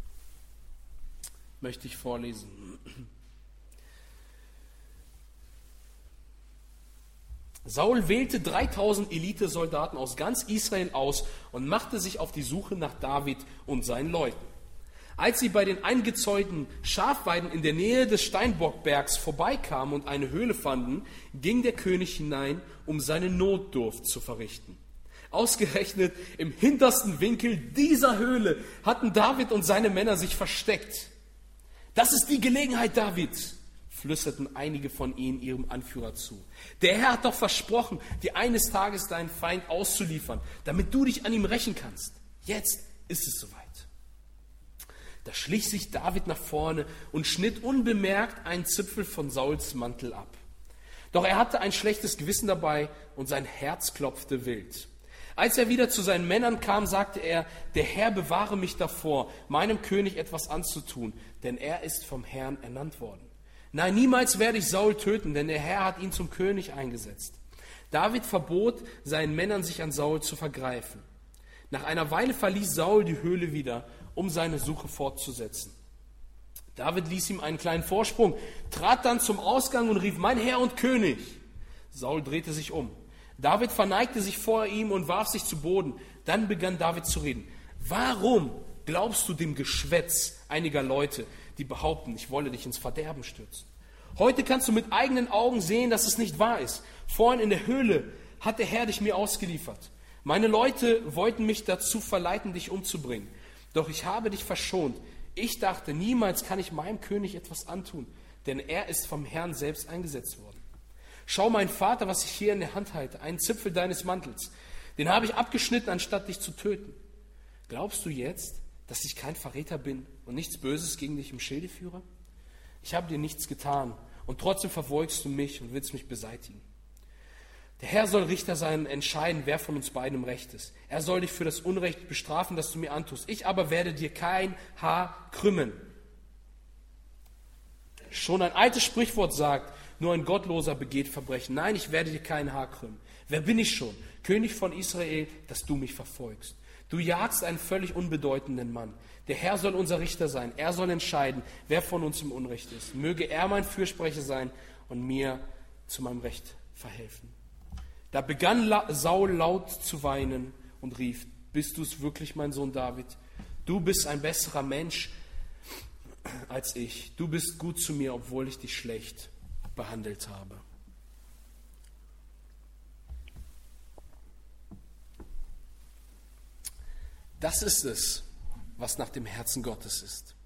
möchte ich vorlesen. Saul wählte dreitausend Elitesoldaten aus ganz Israel aus und machte sich auf die Suche nach David und seinen Leuten. Als sie bei den eingezäunten Schafweiden in der Nähe des Steinbockbergs vorbeikamen und eine Höhle fanden, ging der König hinein, um seine Notdurft zu verrichten. Ausgerechnet im hintersten Winkel dieser Höhle hatten David und seine Männer sich versteckt. Das ist die Gelegenheit, David, flüsterten einige von ihnen ihrem Anführer zu. Der Herr hat doch versprochen, dir eines Tages deinen Feind auszuliefern, damit du dich an ihm rächen kannst. Jetzt ist es soweit. Da schlich sich David nach vorne und schnitt unbemerkt einen Zipfel von Sauls Mantel ab. Doch er hatte ein schlechtes Gewissen dabei und sein Herz klopfte wild. Als er wieder zu seinen Männern kam, sagte er, der Herr bewahre mich davor, meinem König etwas anzutun, denn er ist vom Herrn ernannt worden. Nein, niemals werde ich Saul töten, denn der Herr hat ihn zum König eingesetzt. David verbot seinen Männern, sich an Saul zu vergreifen. Nach einer Weile verließ Saul die Höhle wieder, um seine Suche fortzusetzen. David ließ ihm einen kleinen Vorsprung, trat dann zum Ausgang und rief, mein Herr und König. Saul drehte sich um. David verneigte sich vor ihm und warf sich zu Boden. Dann begann David zu reden. Warum glaubst du dem Geschwätz einiger Leute, die behaupten, ich wolle dich ins Verderben stürzen? Heute kannst du mit eigenen Augen sehen, dass es nicht wahr ist. Vorhin in der Höhle hat der Herr dich mir ausgeliefert. Meine Leute wollten mich dazu verleiten, dich umzubringen. Doch ich habe dich verschont. Ich dachte, niemals kann ich meinem König etwas antun, denn er ist vom Herrn selbst eingesetzt worden. Schau, mein Vater, was ich hier in der Hand halte, einen Zipfel deines Mantels. Den habe ich abgeschnitten, anstatt dich zu töten. Glaubst du jetzt, dass ich kein Verräter bin und nichts Böses gegen dich im Schilde führe? Ich habe dir nichts getan und trotzdem verfolgst du mich und willst mich beseitigen. Der Herr soll Richter sein und entscheiden, wer von uns beiden im Recht ist. Er soll dich für das Unrecht bestrafen, das du mir antust. Ich aber werde dir kein Haar krümmen. Schon ein altes Sprichwort sagt, nur ein Gottloser begeht Verbrechen. Nein, ich werde dir kein Haar krümmen. Wer bin ich schon? König von Israel, dass du mich verfolgst. Du jagst einen völlig unbedeutenden Mann. Der Herr soll unser Richter sein. Er soll entscheiden, wer von uns im Unrecht ist. Möge er mein Fürsprecher sein und mir zu meinem Recht verhelfen. Da begann Saul laut zu weinen und rief, bist du es wirklich, mein Sohn David? Du bist ein besserer Mensch als ich. Du bist gut zu mir, obwohl ich dich schlecht behandelt habe. Das ist es, was nach dem Herzen Gottes ist.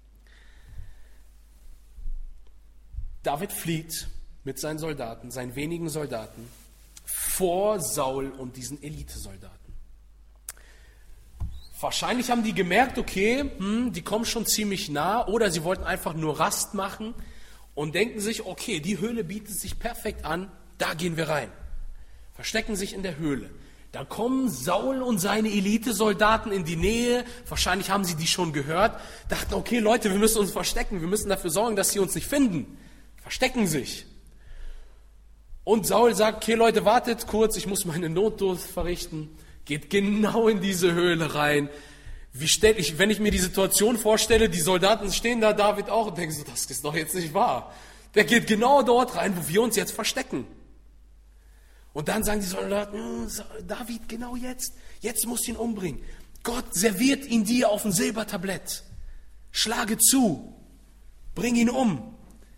David flieht mit seinen Soldaten, seinen wenigen Soldaten, vor Saul und diesen Elitesoldaten. Wahrscheinlich haben die gemerkt, okay, hm, die kommen schon ziemlich nah, oder sie wollten einfach nur Rast machen und denken sich, okay, die Höhle bietet sich perfekt an, da gehen wir rein. Verstecken sich in der Höhle. Da kommen Saul und seine Elitesoldaten in die Nähe, wahrscheinlich haben sie die schon gehört, dachten, okay Leute, wir müssen uns verstecken, wir müssen dafür sorgen, dass sie uns nicht finden. Verstecken sich. Und Saul sagt, okay Leute, wartet kurz, ich muss meine Notdurft verrichten. Geht genau in diese Höhle rein. Wie stell ich, wenn ich mir die Situation vorstelle, die Soldaten stehen da, David auch, und denken so, das ist doch jetzt nicht wahr. Der geht genau dort rein, wo wir uns jetzt verstecken. Und dann sagen die Soldaten, David, genau jetzt, jetzt musst du ihn umbringen. Gott serviert ihn dir auf ein Silbertablett. Schlage zu, bring ihn um.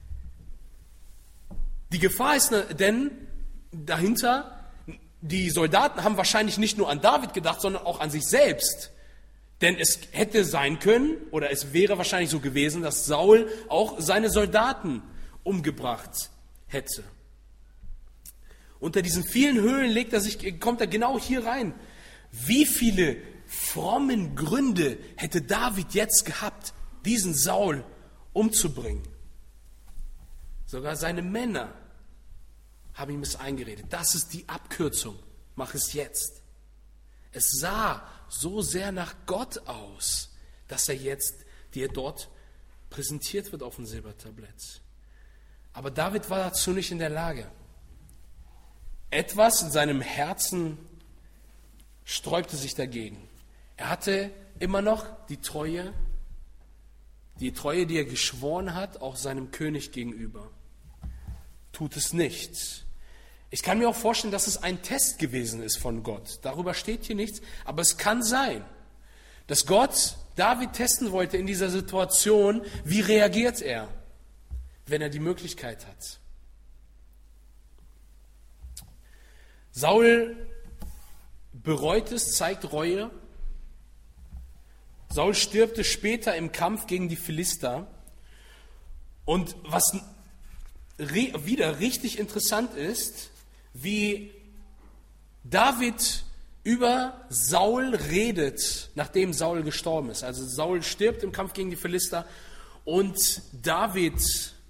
Die Gefahr ist denn dahinter, die Soldaten haben wahrscheinlich nicht nur an David gedacht, sondern auch an sich selbst. Denn es hätte sein können, oder es wäre wahrscheinlich so gewesen, dass Saul auch seine Soldaten umgebracht hätte. Unter diesen vielen Höhlen legt er sich, kommt er genau hier rein. Wie viele frommen Gründe hätte David jetzt gehabt, diesen Saul umzubringen? Sogar seine Männer haben ihm es eingeredet. Das ist die Abkürzung. Mach es jetzt. Es sah so sehr nach Gott aus, dass er jetzt dir dort präsentiert wird auf dem Silbertablett. Aber David war dazu nicht in der Lage. Etwas in seinem Herzen sträubte sich dagegen. Er hatte immer noch die Treue, die Treue, die er geschworen hat, auch seinem König gegenüber. Tut es nicht. Ich kann mir auch vorstellen, dass es ein Test gewesen ist von Gott. Darüber steht hier nichts, aber es kann sein, dass Gott David testen wollte in dieser Situation, wie reagiert er, wenn er die Möglichkeit hat. Saul bereut es, zeigt Reue. Saul stirbte später im Kampf gegen die Philister. Und was wieder richtig interessant ist, wie David über Saul redet, nachdem Saul gestorben ist. Also Saul stirbt im Kampf gegen die Philister und David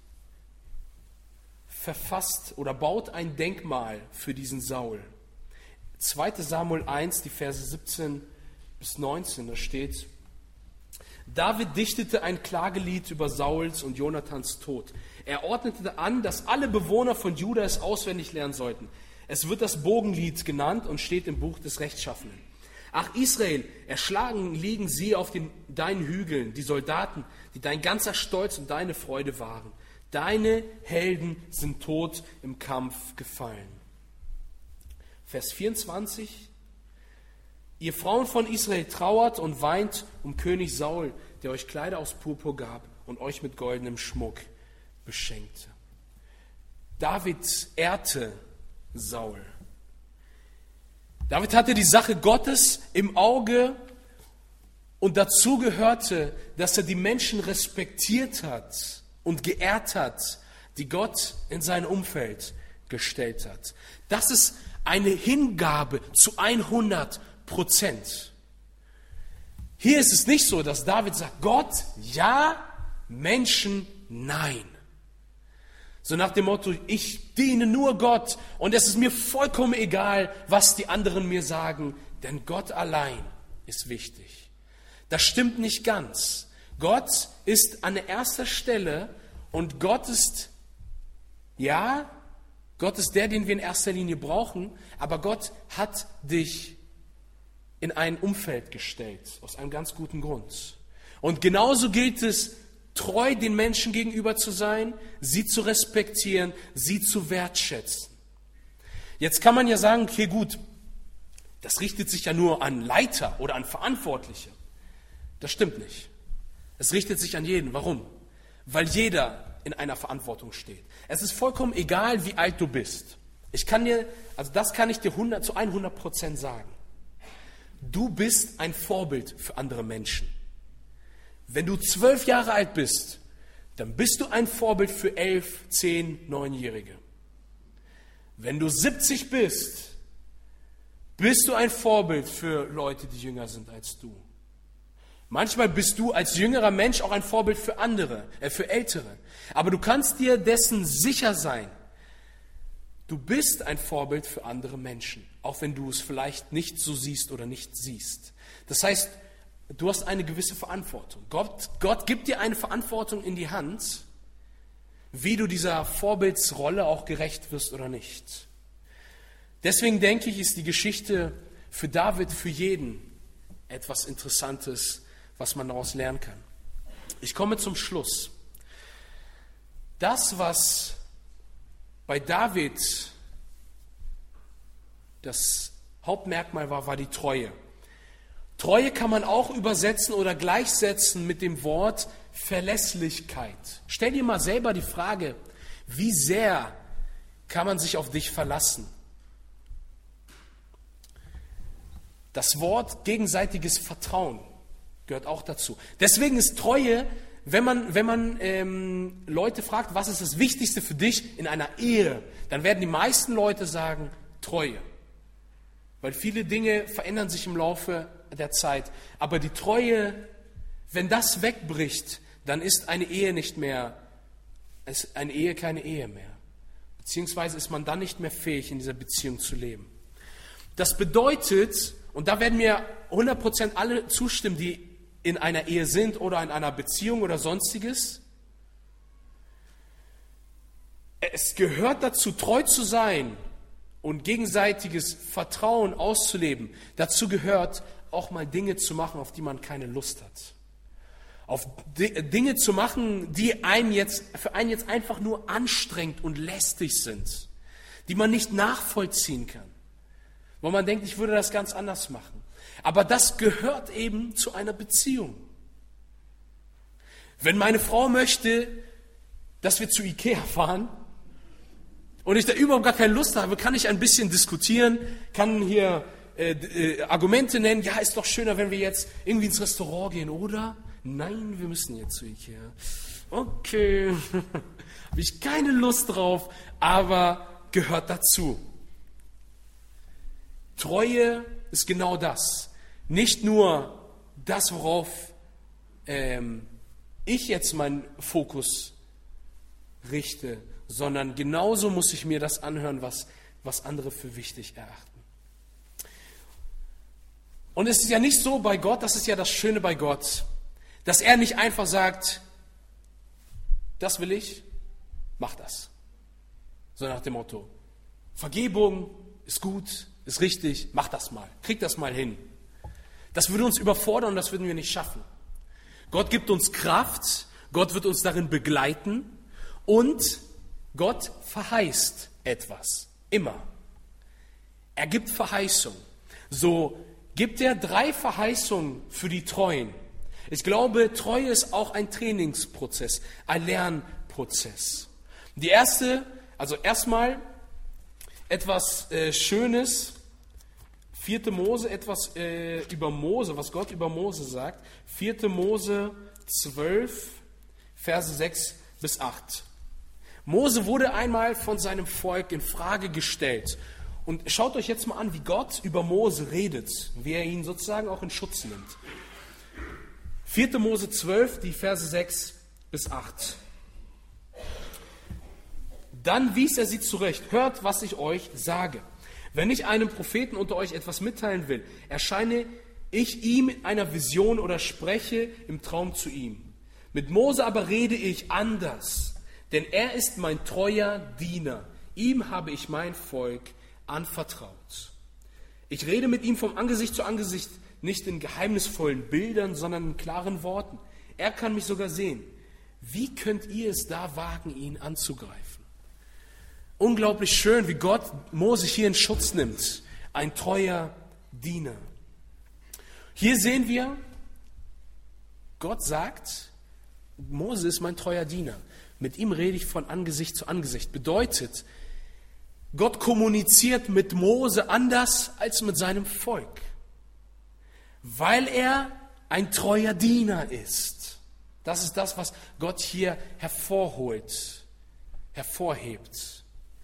verfasst oder baut ein Denkmal für diesen Saul. zweiter Samuel eins, die Verse siebzehn bis neunzehn, da steht: David dichtete ein Klagelied über Sauls und Jonathans Tod. Er ordnete an, dass alle Bewohner von Juda es auswendig lernen sollten. Es wird das Bogenlied genannt und steht im Buch des Rechtschaffenen. Ach Israel, erschlagen liegen sie auf den, deinen Hügeln, die Soldaten, die dein ganzer Stolz und deine Freude waren. Deine Helden sind tot im Kampf gefallen. Vers vierundzwanzig. Ihr Frauen von Israel trauert und weint um König Saul, der euch Kleider aus Purpur gab und euch mit goldenem Schmuck beschenkte. David ehrte Saul. David hatte die Sache Gottes im Auge und dazu gehörte, dass er die Menschen respektiert hat und geehrt hat, die Gott in sein Umfeld gestellt hat. Das ist eine Hingabe zu hundert Prozent. Hier ist es nicht so, dass David sagt, Gott ja, Menschen nein. So nach dem Motto, ich diene nur Gott und es ist mir vollkommen egal, was die anderen mir sagen, denn Gott allein ist wichtig. Das stimmt nicht ganz. Gott ist an erster Stelle und Gott ist, ja, Gott ist der, den wir in erster Linie brauchen, aber Gott hat dich in ein Umfeld gestellt, aus einem ganz guten Grund. Und genauso gilt es, treu den Menschen gegenüber zu sein, sie zu respektieren, sie zu wertschätzen. Jetzt kann man ja sagen, okay gut, das richtet sich ja nur an Leiter oder an Verantwortliche. Das stimmt nicht. Es richtet sich an jeden. Warum? Weil jeder in einer Verantwortung steht. Es ist vollkommen egal, wie alt du bist. Ich kann dir, also das kann ich dir hundert, zu hundert Prozent sagen. Du bist ein Vorbild für andere Menschen. Wenn du zwölf Jahre alt bist, dann bist du ein Vorbild für elf, zehn, neunjährige. Wenn du siebzig bist, bist du ein Vorbild für Leute, die jünger sind als du. Manchmal bist du als jüngerer Mensch auch ein Vorbild für andere, äh, für Ältere. Aber du kannst dir dessen sicher sein. Du bist ein Vorbild für andere Menschen, auch wenn du es vielleicht nicht so siehst oder nicht siehst. Das heißt, du hast eine gewisse Verantwortung. Gott, Gott gibt dir eine Verantwortung in die Hand, wie du dieser Vorbildsrolle auch gerecht wirst oder nicht. Deswegen denke ich, ist die Geschichte für David, für jeden etwas Interessantes, was man daraus lernen kann. Ich komme zum Schluss. Das, was bei David das Hauptmerkmal war, war die Treue. Treue kann man auch übersetzen oder gleichsetzen mit dem Wort Verlässlichkeit. Stell dir mal selber die Frage, wie sehr kann man sich auf dich verlassen? Das Wort gegenseitiges Vertrauen gehört auch dazu. Deswegen ist Treue, wenn man, wenn man ähm, Leute fragt, was ist das Wichtigste für dich in einer Ehe, dann werden die meisten Leute sagen, Treue. Weil viele Dinge verändern sich im Laufe der Zeit. Aber die Treue, wenn das wegbricht, dann ist eine Ehe nicht mehr, ist eine Ehe keine Ehe mehr. Beziehungsweise ist man dann nicht mehr fähig, in dieser Beziehung zu leben. Das bedeutet, und da werden mir hundert Prozent alle zustimmen, die in einer Ehe sind oder in einer Beziehung oder sonstiges. Es gehört dazu, treu zu sein und gegenseitiges Vertrauen auszuleben. Dazu gehört auch mal Dinge zu machen, auf die man keine Lust hat. Auf Dinge zu machen, die einem jetzt, für einen jetzt einfach nur anstrengend und lästig sind, die man nicht nachvollziehen kann. Wo man denkt, ich würde das ganz anders machen. Aber das gehört eben zu einer Beziehung. Wenn meine Frau möchte, dass wir zu Ikea fahren und ich da überhaupt gar keine Lust habe, kann ich ein bisschen diskutieren, kann hier äh, äh, Argumente nennen. Ja, ist doch schöner, wenn wir jetzt irgendwie ins Restaurant gehen, oder? Nein, wir müssen jetzt zu Ikea. Okay, habe ich keine Lust drauf, aber gehört dazu. Treue ist genau das. Nicht nur das, worauf ähm, ich jetzt meinen Fokus richte, sondern genauso muss ich mir das anhören, was, was andere für wichtig erachten. Und es ist ja nicht so bei Gott, das ist ja das Schöne bei Gott, dass er nicht einfach sagt, das will ich, mach das. So nach dem Motto, Vergebung ist gut, ist richtig, mach das mal, krieg das mal hin. Das würde uns überfordern und das würden wir nicht schaffen. Gott gibt uns Kraft, Gott wird uns darin begleiten und Gott verheißt etwas, immer. Er gibt Verheißung. So gibt er drei Verheißungen für die Treuen. Ich glaube, Treue ist auch ein Trainingsprozess, ein Lernprozess. Die erste, also erstmal etwas äh, Schönes, vierte Mose, etwas äh, über Mose, was Gott über Mose sagt. vierte Mose zwölf, Verse sechs bis acht. Mose wurde einmal von seinem Volk in Frage gestellt. Und schaut euch jetzt mal an, wie Gott über Mose redet, wie er ihn sozusagen auch in Schutz nimmt. vierte Mose zwölf, die Verse sechs bis acht. Dann wies er sie zurecht. Hört, was ich euch sage. Wenn ich einem Propheten unter euch etwas mitteilen will, erscheine ich ihm in einer Vision oder spreche im Traum zu ihm. Mit Mose aber rede ich anders, denn er ist mein treuer Diener. Ihm habe ich mein Volk anvertraut. Ich rede mit ihm vom Angesicht zu Angesicht, nicht in geheimnisvollen Bildern, sondern in klaren Worten. Er kann mich sogar sehen. Wie könnt ihr es da wagen, ihn anzugreifen? Unglaublich schön, wie Gott Mose hier in Schutz nimmt. Ein treuer Diener. Hier sehen wir, Gott sagt, Mose ist mein treuer Diener. Mit ihm rede ich von Angesicht zu Angesicht. Bedeutet, Gott kommuniziert mit Mose anders als mit seinem Volk. Weil er ein treuer Diener ist. Das ist das, was Gott hier hervorholt, hervorhebt.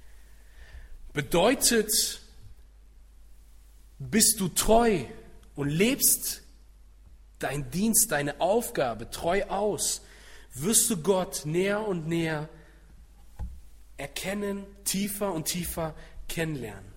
Bedeutet, bist du treu und lebst deinen Dienst, deine Aufgabe treu aus, wirst du Gott näher und näher erkennen, tiefer und tiefer kennenlernen.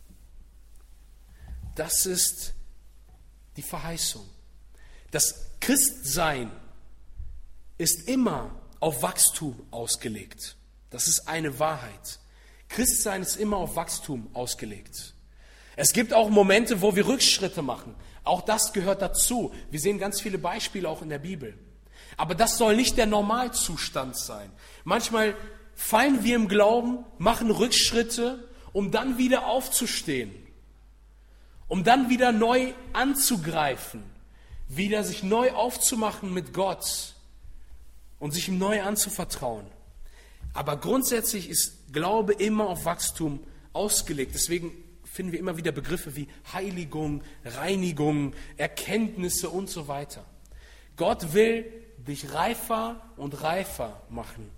Das ist die Verheißung. Das Christsein ist immer auf Wachstum ausgelegt. Das ist eine Wahrheit. Christsein ist immer auf Wachstum ausgelegt. Es gibt auch Momente, wo wir Rückschritte machen. Auch das gehört dazu. Wir sehen ganz viele Beispiele auch in der Bibel. Aber das soll nicht der Normalzustand sein. Manchmal fallen wir im Glauben, machen Rückschritte, um dann wieder aufzustehen. Um dann wieder neu anzugreifen. Wieder sich neu aufzumachen mit Gott. Und sich ihm neu anzuvertrauen. Aber grundsätzlich ist Glaube immer auf Wachstum ausgelegt. Deswegen finden wir immer wieder Begriffe wie Heiligung, Reinigung, Erkenntnisse und so weiter. Gott will dich reifer und reifer machen.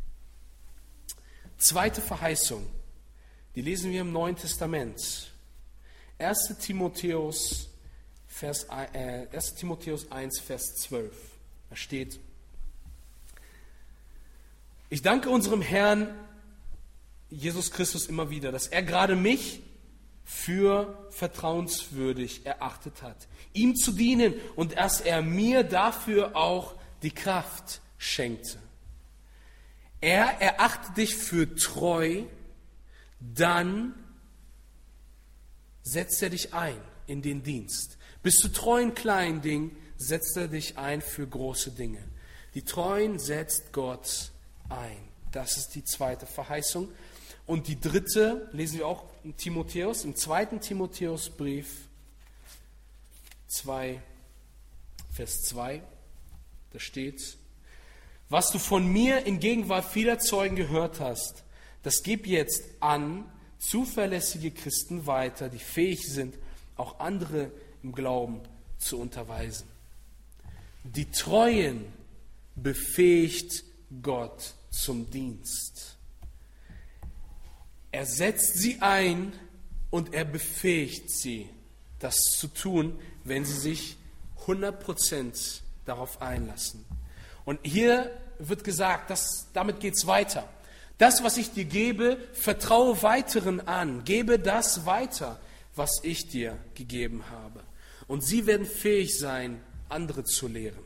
Zweite Verheißung, die lesen wir im Neuen Testament. erster Timotheus, Vers, äh, erster Timotheus eins, Vers zwölf. Da steht: Ich danke unserem Herrn Jesus Christus immer wieder, dass er gerade mich für vertrauenswürdig erachtet hat, ihm zu dienen und dass er mir dafür auch die Kraft schenkte. Er erachtet dich für treu, dann setzt er dich ein in den Dienst. Bist du treu in kleinen Dingen, setzt er dich ein für große Dinge. Die Treuen setzt Gott ein. Das ist die zweite Verheißung. Und die dritte lesen wir auch in Timotheus, im zweiten Timotheusbrief zwei, Vers zwei. Da steht: Was du von mir in Gegenwart vieler Zeugen gehört hast, das gib jetzt an zuverlässige Christen weiter, die fähig sind, auch andere im Glauben zu unterweisen. Die Treuen befähigt Gott zum Dienst. Er setzt sie ein und er befähigt sie, das zu tun, wenn sie sich hundert Prozent darauf einlassen. Und hier wird gesagt, dass, damit geht es weiter. Das, was ich dir gebe, vertraue weiteren an. Gebe das weiter, was ich dir gegeben habe. Und sie werden fähig sein, andere zu lehren.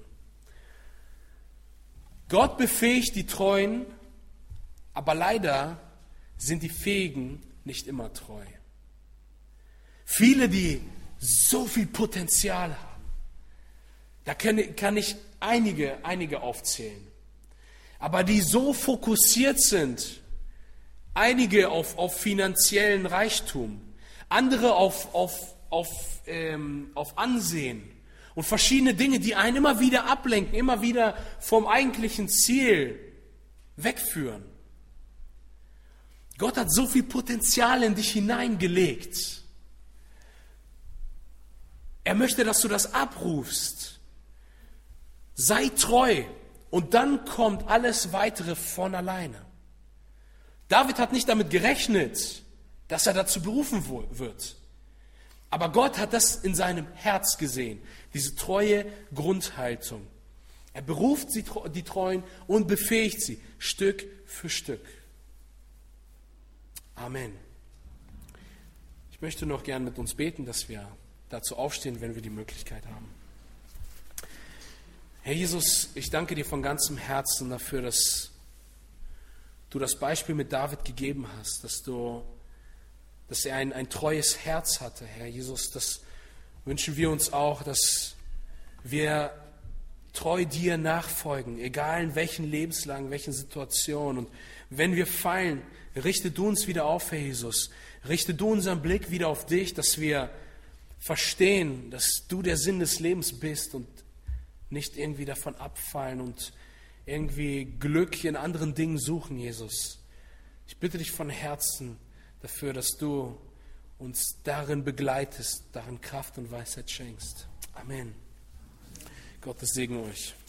Gott befähigt die Treuen, aber leider sind die Fähigen nicht immer treu. Viele, die so viel Potenzial haben, da kann, kann ich einige, einige aufzählen, aber die so fokussiert sind, einige auf, auf finanziellen Reichtum, andere auf, auf, auf, ähm, auf Ansehen und verschiedene Dinge, die einen immer wieder ablenken, immer wieder vom eigentlichen Ziel wegführen. Gott hat so viel Potenzial in dich hineingelegt. Er möchte, dass du das abrufst. Sei treu und dann kommt alles Weitere von alleine. David hat nicht damit gerechnet, dass er dazu berufen wird. Aber Gott hat das in seinem Herz gesehen, diese treue Grundhaltung. Er beruft die Treuen und befähigt sie Stück für Stück. Amen. Ich möchte noch gern mit uns beten, dass wir dazu aufstehen, wenn wir die Möglichkeit haben. Herr Jesus, ich danke dir von ganzem Herzen dafür, dass du das Beispiel mit David gegeben hast, dass du, dass er ein, ein treues Herz hatte, Herr Jesus. Das wünschen wir uns auch, dass wir treu dir nachfolgen, egal in welchen Lebenslagen, welchen Situationen. Und wenn wir fallen, richte du uns wieder auf, Herr Jesus. Richte du unseren Blick wieder auf dich, dass wir verstehen, dass du der Sinn des Lebens bist und nicht irgendwie davon abfallen und irgendwie Glück in anderen Dingen suchen, Jesus. Ich bitte dich von Herzen dafür, dass du uns darin begleitest, darin Kraft und Weisheit schenkst. Amen. Gottes Segen euch.